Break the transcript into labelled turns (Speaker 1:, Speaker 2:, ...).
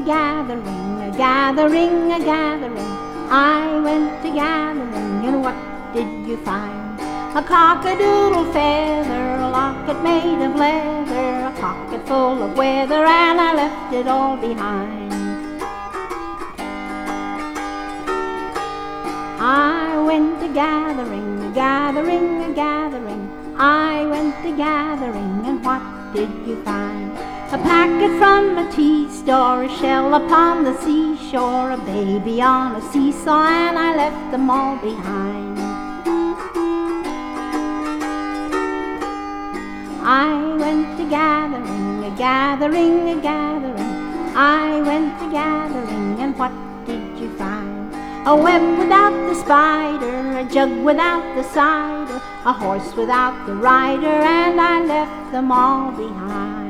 Speaker 1: gathering, a gathering, a gathering. I went a gathering, and what did you find? A cock-a-doodle feather, a locket made of leather, a pocket full of weather, and I left it all behind. I went a gathering, a gathering, a gathering. I went a gathering, and what did you find? A packet from a tea store, a shell upon the seashore, a baby on a seesaw, and I left them all behind. I went a gathering, a gathering, a gathering. I went a gathering, and what did you find? A web without the spider, a jug without the cider, a horse without the rider, and I left them all behind.